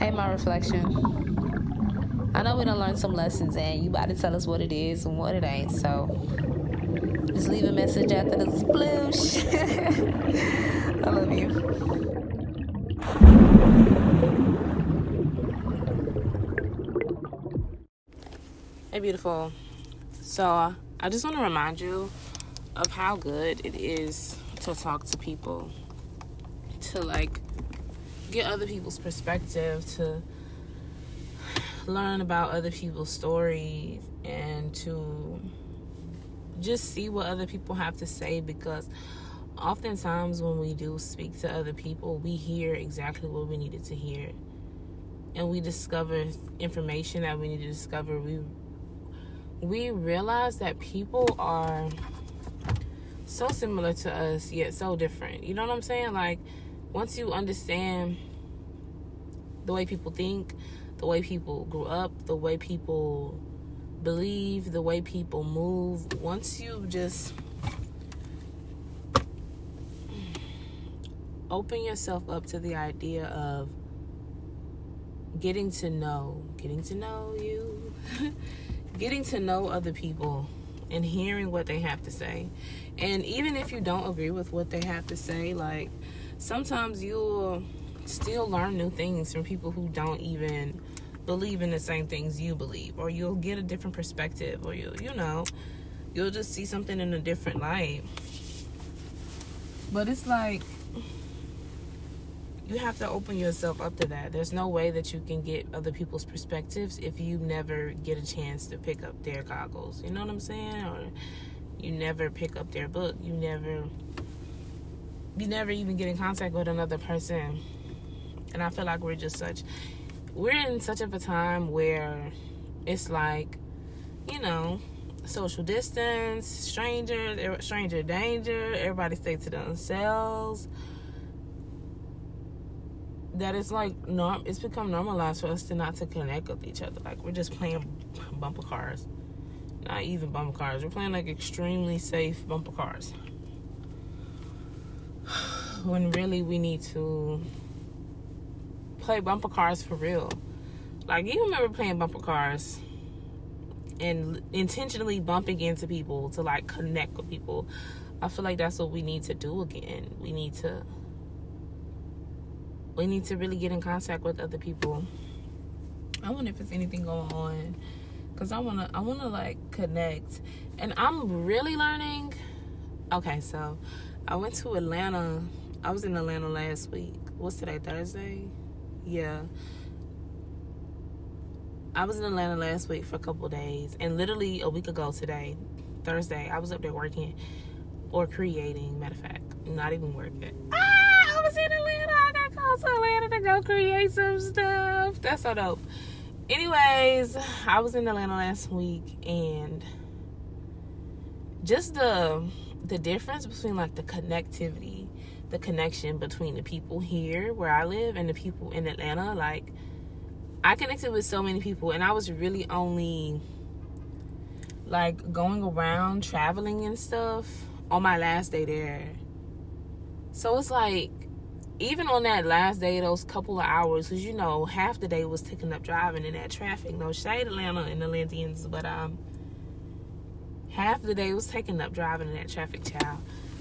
Okay, my reflection. I know we done learned some lessons, and you about to tell us what it is and what it ain't. So just leave a message after the sploosh. I love you. Hey, beautiful. So I just want to remind you of how good it is to talk to people, to like get other people's perspective, to learn about other people's stories, and to just see what other people have to say, because oftentimes when we do speak to other people, we hear exactly what we needed to hear, and we discover information that we need to discover. We realize that people are so similar to us, yet so different. You know what I'm saying? Like, once you understand the way people think, the way people grew up, the way people believe, the way people move, once you just open yourself up to the idea of getting to know you, getting to know other people and hearing what they have to say. And even if you don't agree with what they have to say, like, sometimes you'll still learn new things from people who don't even believe in the same things you believe, or you'll get a different perspective, or you'll just see something in a different light. But it's like, you have to open yourself up to that. There's no way that you can get other people's perspectives if you never get a chance to pick up their goggles. You know what I'm saying? Or you never pick up their book. You never even get in contact with another person. And I feel like we're in such of a time where it's like, social distance, stranger danger, everybody stay to themselves. That it's like it's become normalized for us to connect with each other. Like, we're just playing bumper cars. Not even bumper cars. We're playing like extremely safe bumper cars. When really we need to play bumper cars for real. Like, you remember playing bumper cars and intentionally bumping into people to like connect with people. I feel like that's what we need to do again. We need to really get in contact with other people. I wonder if there's anything going on, because I wanna like connect. And I'm really learning. Okay, so I went to Atlanta. I was in Atlanta last week. What's today, Thursday? Yeah. I was in Atlanta last week for a couple days, and literally a week ago today, Thursday, I was up there working or creating. Matter of fact, not even working. I was in Atlanta. I got called to Atlanta to go create some stuff. That's so dope. Anyways, I was in Atlanta last week, and just the difference between like the connectivity, the connection between the people here where I live and the people in Atlanta. Like, I connected with so many people, and I was really only like going around traveling and stuff on my last day there. So it's like, even on that last day, those couple of hours, because half the day was taken up driving in that traffic. No shade, Atlanta and Atlanteans, but half the day was taken up driving in that traffic, child.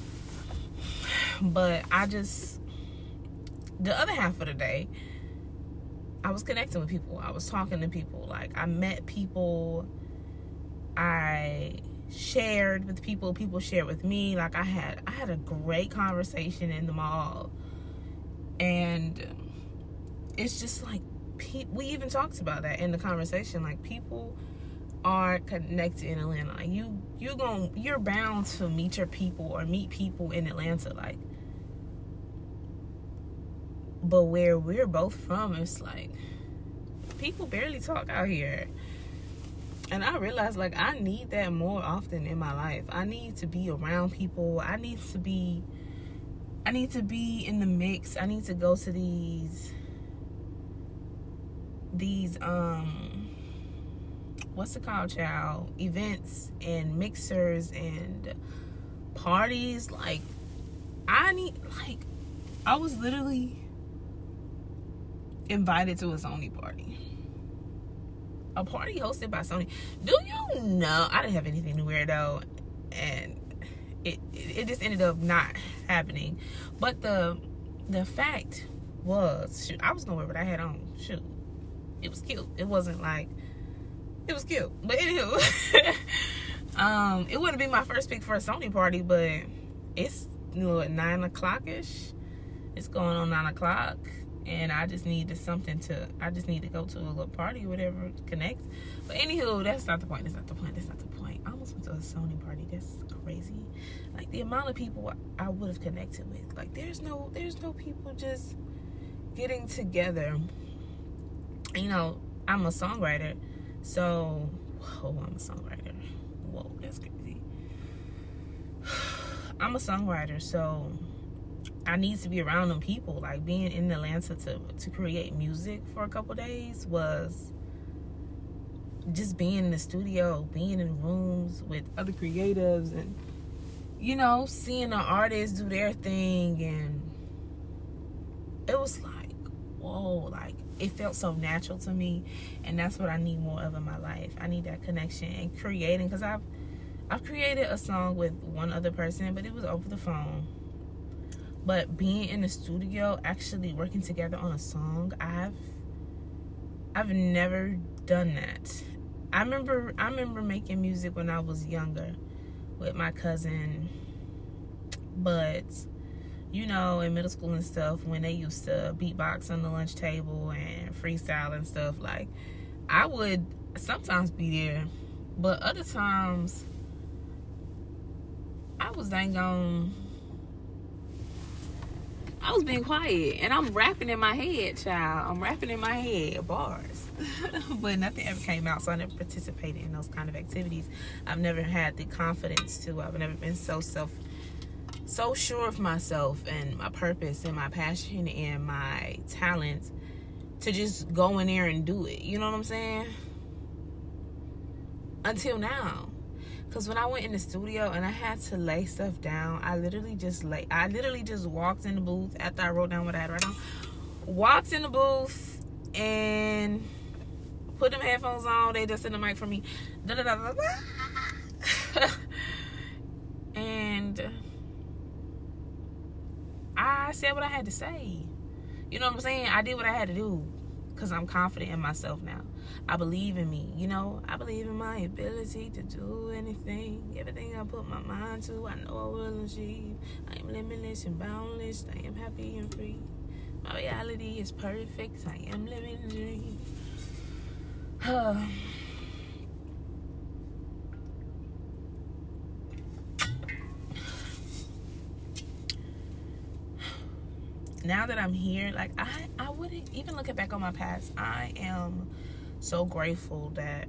But the other half of the day, I was connecting with people. I was talking to people. Like, I met people. I shared with people. People shared with me. Like, I had a great conversation in the mall. And it's just like, we even talked about that in the conversation. Like, people are connected in Atlanta. Like, you're bound to meet your people or meet people in Atlanta. Like, but where we're both from, it's like, people barely talk out here. And I realized, like, I need that more often in my life. I need to be around people. I need to be in the mix. I need to go to these what's it called, child? Events and mixers and parties. Like, I was literally invited to a Sony party. A party hosted by Sony. Do you know? I didn't have anything to wear though, and it just ended up not happening. But the fact was, shoot, I was gonna wear what I had on. Shoot, it was cute. It wasn't like, it was cute. But anywho, it wouldn't be my first pick for a Sony party, but it's, you know, at 9 o'clock ish. It's going on 9 o'clock. And I just need to go to a little party or whatever to connect. But anywho, that's not the point. I almost went to a Sony party. That's crazy. Like, the amount of people I would have connected with. Like, there's no people just getting together. You know, I'm a songwriter. So, I'm a songwriter. Whoa, that's crazy. I'm a songwriter, so I need to be around them people. Like, being in Atlanta to create music for a couple days was just being in the studio, being in rooms with other creatives, and, you know, seeing the artists do their thing. And it was like, whoa, like, it felt so natural to me. And that's what I need more of in my life. I need that connection and creating, because I've created a song with one other person, but it was over the phone. But being in the studio, actually working together on a song, I've never done that. I remember making music when I was younger with my cousin. But, you know, in middle school and stuff, when they used to beatbox on the lunch table and freestyle and stuff, like, I would sometimes be there. But other times, I was being quiet, and I'm rapping in my head, child. I'm rapping in my head, bars. But nothing ever came out, so I never participated in those kind of activities. I've never had the confidence to. I've never been so sure of myself and my purpose and my passion and my talent to just go in there and do it. You know what I'm saying? Until now. Because when I went in the studio and I had to lay stuff down, I literally just walked in the booth after I wrote down what I had right now. Walked in the booth and put them headphones on. They just in the mic for me. And I said what I had to say. You know what I'm saying? I did what I had to do because I'm confident in myself now. I believe in me, you know. I believe in my ability to do anything. Everything I put my mind to, I know I will achieve. I am limitless and boundless. I am happy and free. My reality is perfect. I am living a dream. Now that I'm here, like, I wouldn't even looking back on my past. I am so grateful that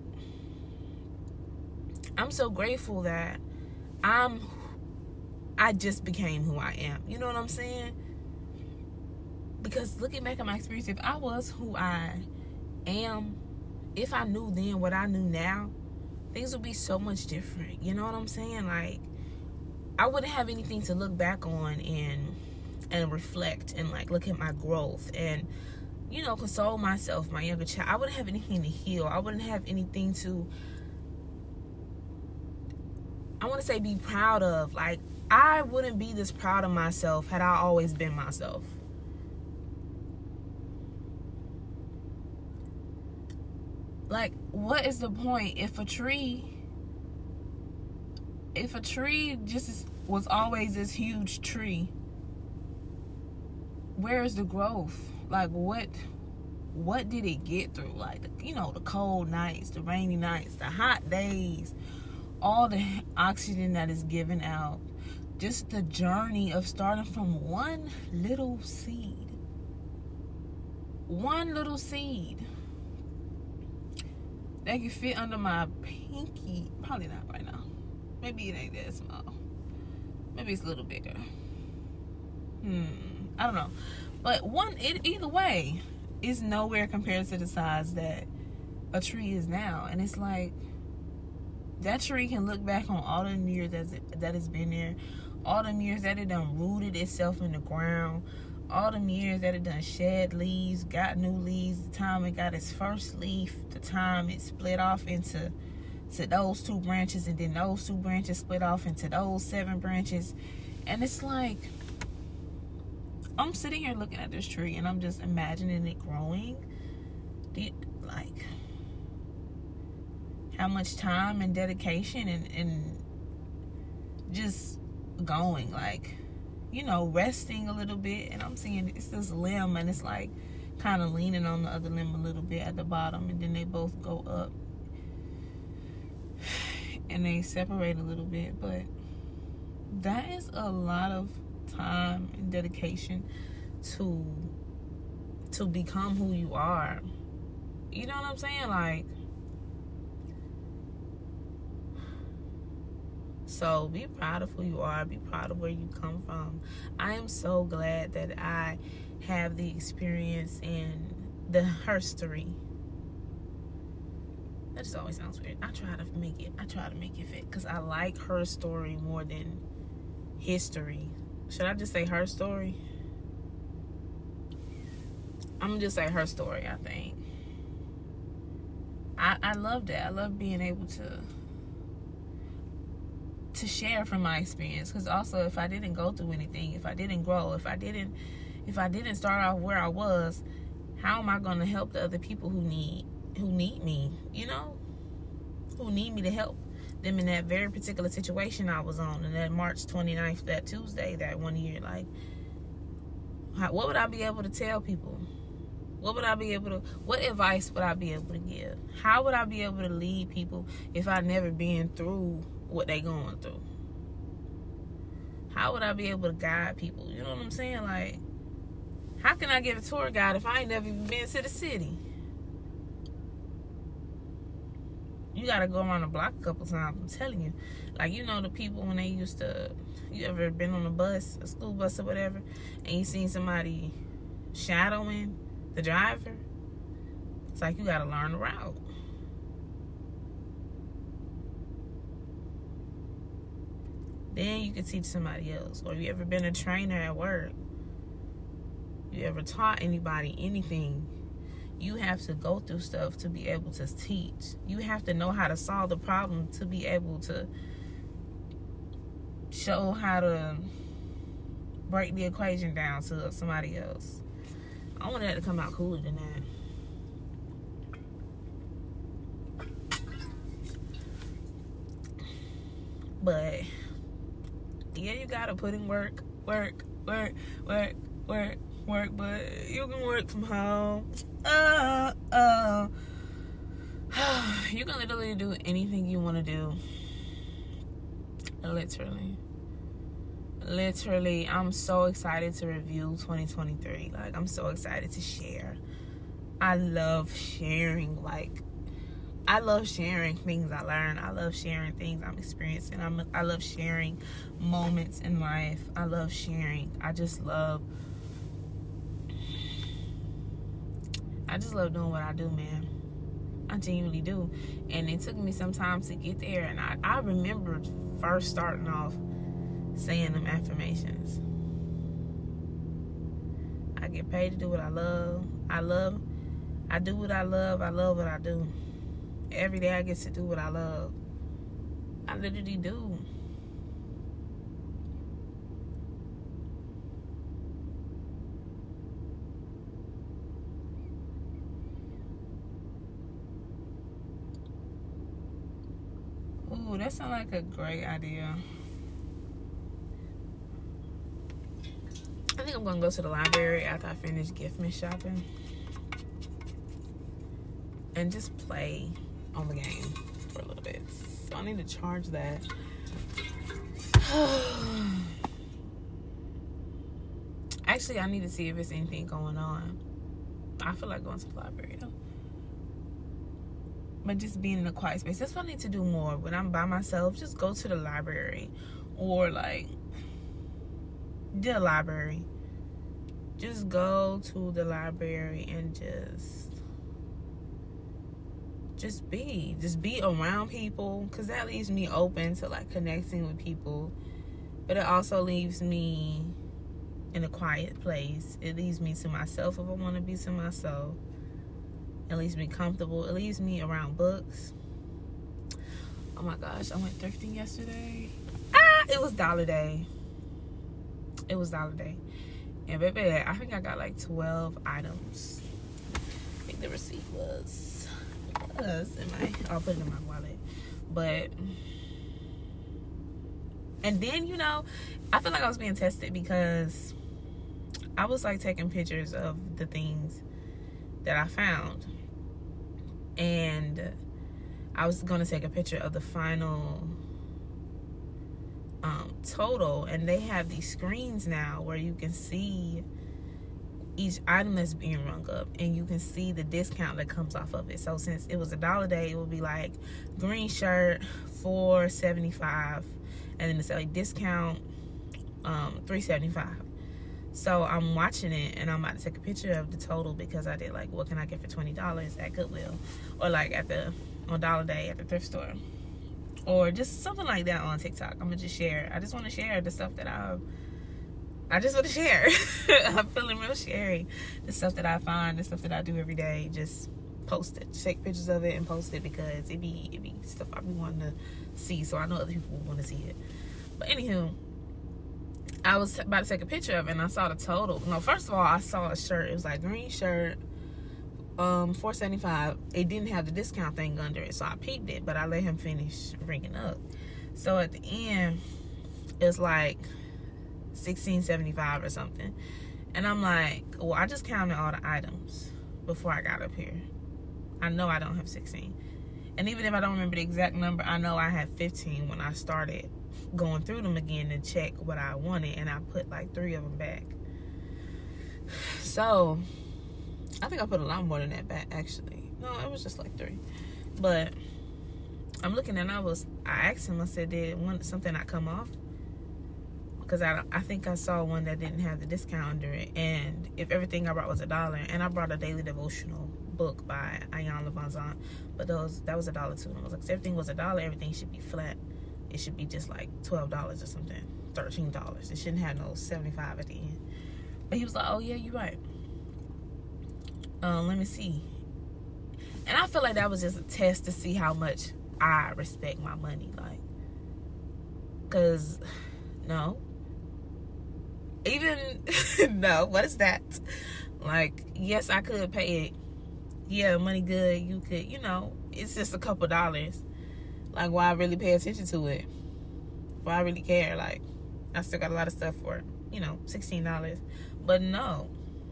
I just became who I am. You know what I'm saying? Because looking back at my experience, if I was who I am, if I knew then what I knew now, things would be so much different. You know what I'm saying? Like, I wouldn't have anything to look back on and reflect and, like, look at my growth and, you know, console myself, my younger child. I wouldn't have anything to heal. I wouldn't have anything to, I want to say, be proud of. Like, I wouldn't be this proud of myself had I always been myself. Like, what is the point if a tree just was always this huge tree? Where is the growth? Like, what did it get through? Like, you know, the cold nights, the rainy nights, the hot days, all the oxygen that is given out. Just the journey of starting from one little seed. One little seed that can fit under my pinky. Probably not right now. Maybe it ain't that small. Maybe it's a little bigger. I don't know. But either way, it's nowhere compared to the size that a tree is now. And it's like, that tree can look back on all the years that it's been there, all the years that it done rooted itself in the ground, all them years that it done shed leaves, got new leaves, the time it got its first leaf, the time it split off into those 2 branches, and then those 2 branches split off into those 7 branches. And it's like, I'm sitting here looking at this tree and I'm just imagining it growing. Like, how much time and dedication and just going, like, you know, resting a little bit. And I'm seeing it's this limb, and it's like kind of leaning on the other limb a little bit at the bottom, and then they both go up and they separate a little bit. But that is a lot of time and dedication to become who you are. You know what I'm saying? Like, so be proud of who you are. Be proud of where you come from. I am so glad that I have the experience in the herstory. That just always sounds weird. I try to make it fit, because I like her story more than history. Should I just say her story? I'm gonna just say her story, I think. I love that. I love being able to share from my experience, because also, if I didn't go through anything, if I didn't grow, if I didn't start off where I was, how am I going to help the other people who need me, you know, who need me to help them in that very particular situation I was on, and that March 29th, that Tuesday, that one year? Like, what would I be able to tell people? What advice would I be able to give? How would I be able to lead people if I'd never been through what they going through? How would I be able to guide people? You know what I'm saying? Like, how can I give a tour guide if I ain't never even been to the city? You gotta go around the block a couple times, I'm telling you. Like, you know, the people when they used to, you ever been on a bus, a school bus or whatever, and you seen somebody shadowing the driver? It's like, you gotta learn the route. Then you can teach somebody else. Or you ever been a trainer at work? You ever taught anybody anything? You have to go through stuff to be able to teach. You have to know how to solve the problem to be able to show how to break the equation down to somebody else. I want that to come out cooler than that. But yeah, you gotta put in work, but you can work from home. You can literally do anything you want to do. Literally, I'm so excited to review 2023. Like, I'm so excited to share. I love sharing. Like, I love sharing things I learn. I love sharing things I'm experiencing. I love sharing moments in life. I love sharing. I just love doing what I do, man. I genuinely do. And it took me some time to get there. And I remember first starting off saying them affirmations. I get paid to do what I love. I do what I love. I love what I do. Every day I get to do what I love. I literally do. Ooh, that sounds like a great idea. I think I'm gonna go to the library after I finish gift shopping and just play on the game for a little bit. So I need to charge that. Actually, I need to see if there's anything going on. I feel like going to the library though. But just being in a quiet space. That's what I need to do more. When I'm by myself, just go to the library. Or like, the library. Just go to the library and just be around people, because that leaves me open to like connecting with people, but it also leaves me in a quiet place. It leaves me to myself if I want to be to myself. It leaves me comfortable. It leaves me around books. Oh my gosh, I went thrifting yesterday. It was Dollar Day. And baby, I think I got like 12 items. I think the receipt was I'll put it in my wallet. But, and then, you know, I feel like I was being tested because I was like taking pictures of the things that I found. And I was going to take a picture of the final total, and they have these screens now where you can see each item that's being rung up, and you can see the discount that comes off of it. So since it was $1 day, it would be like green shirt $4.75, and then it's like discount $3.75. So I'm watching it, and I'm about to take a picture of the total because I did like, what can I get for $20 at Goodwill, or like on Dollar Day at the thrift store, or just something like that on TikTok. I'm gonna just share. I just want to share the stuff that I just want to share. I'm feeling real scary. The stuff that I find, the stuff that I do every day, just post it. Just take pictures of it and post it because it be stuff I be wanting to see. So I know other people want to see it. But anywho, I was about to take a picture of it, and I saw the total. No, first of all, I saw a shirt. It was like green shirt, $4.75. It didn't have the discount thing under it, so I peeped it, but I let him finish ringing up. So at the end, it was like $16.75 or something, and I'm like, well, I just counted all the items before I got up here. I know I don't have 16, and even if I don't remember the exact number, I know I had 15 when I started going through them again to check what I wanted, and I put like 3 of them back. So I think I put a lot more than that back, actually. No, it was just like 3. But I'm looking, and I asked him, I said, did something not come off? Because I think I saw one that didn't have the discount under it. And if everything I brought was $1, and I brought a daily devotional book by Iyanla Vanzant, but that was $1 too. And I was like, if everything was $1, everything should be flat. It should be just like $12 or something, $13. It shouldn't have no 75 at the end. But he was like, oh yeah, you're right. Let me see. And I feel like that was just a test to see how much I respect my money. Like, cause no, even no, what is that? Like, yes, I could pay it. Yeah, money good. You could, you know, it's just a couple dollars. Like, why I really pay attention to it? Why I really care? Like, I still got a lot of stuff for, you know, $16. But no.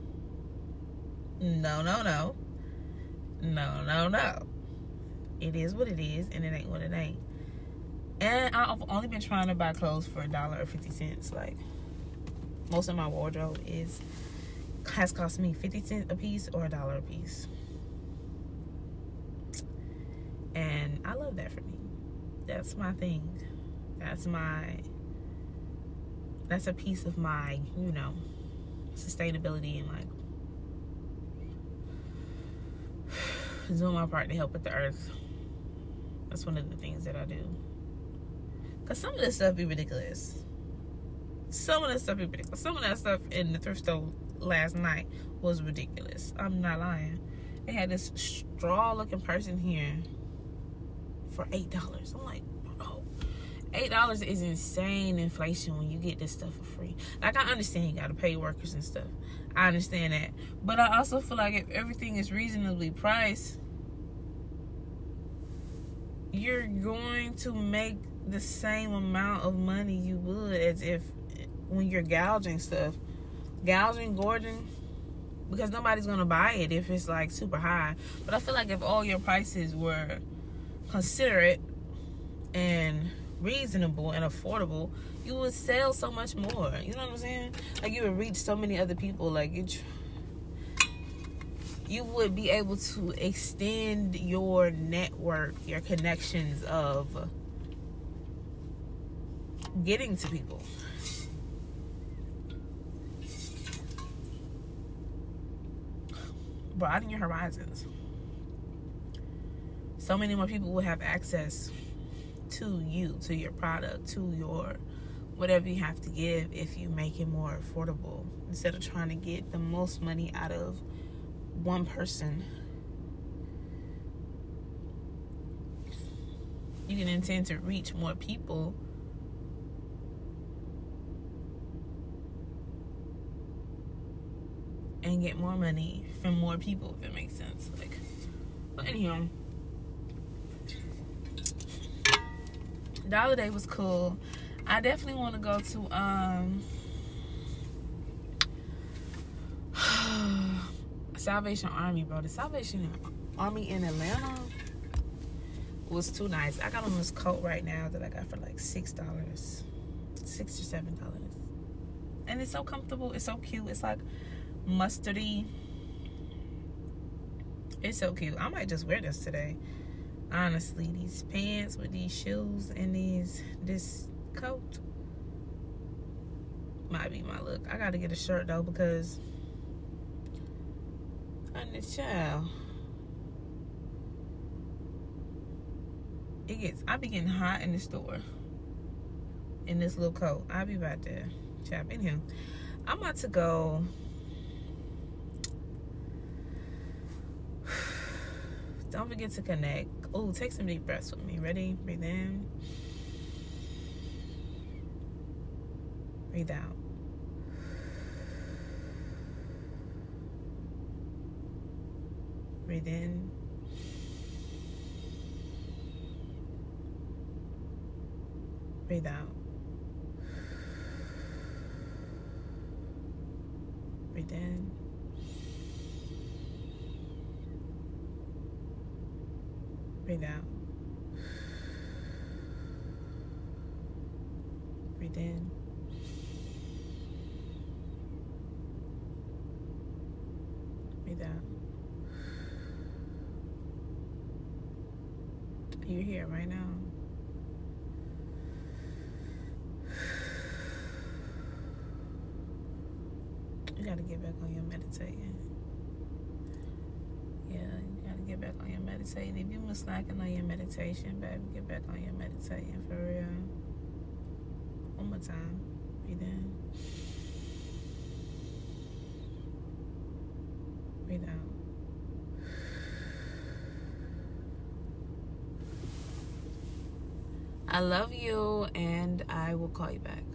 It is what it is, and it ain't what it ain't. And I've only been trying to buy clothes for $1 or 50 cents. Like, most of my wardrobe has cost me 50 cents a piece or $1 a piece. And I love that for me. That's my thing. That's a piece of my, you know, sustainability and like doing my part to help with the earth. That's one of the things that I do. Cause some of this stuff be ridiculous. Some of that stuff in the thrift store last night was ridiculous. I'm not lying. They had this straw looking person here for $8. I'm like, bro, $8 is insane inflation when you get this stuff for free. Like, I understand you gotta pay workers and stuff. I understand that. But I also feel like if everything is reasonably priced, you're going to make the same amount of money you would as if when you're gouging stuff. Gorging, because nobody's gonna buy it if it's like super high. But I feel like if all your prices were considerate and reasonable and affordable, you would sell so much more. You know what I'm saying? Like, you would reach so many other people. Like, you would be able to extend your network, your connections of getting to people. Broaden your horizons. So many more people will have access to you, to your product, to your whatever you have to give if you make it more affordable, instead of trying to get the most money out of one person. You can intend to reach more people and get more money from more people, if it makes sense. Like, but anyhow, Dollar Day was cool. I definitely want to go to Salvation Army, bro. The Salvation Army in Atlanta was too nice. I got on this coat right now that I got for like $6, $6 or $7, and it's so comfortable. It's so cute. It's like mustardy. It's so cute. I might just wear this today. Honestly, these pants with these shoes and this coat might be my look. I gotta get a shirt though, because child, I be getting hot in the store in this little coat. I'll be about to chop in here. I'm about to go. Don't forget to connect. Oh, take some deep breaths with me. Ready? Breathe in. Breathe out. Breathe in. Breathe out. Breathe in. Breathe out. Breathe in. Breathe out. You're here right now. You gotta get back on your meditating. Yeah, you gotta get back on your meditating. If you been slacking on your meditation, baby, get back on your meditating for real. One more time. Breathe in. Breathe out. I love you, and I will call you back.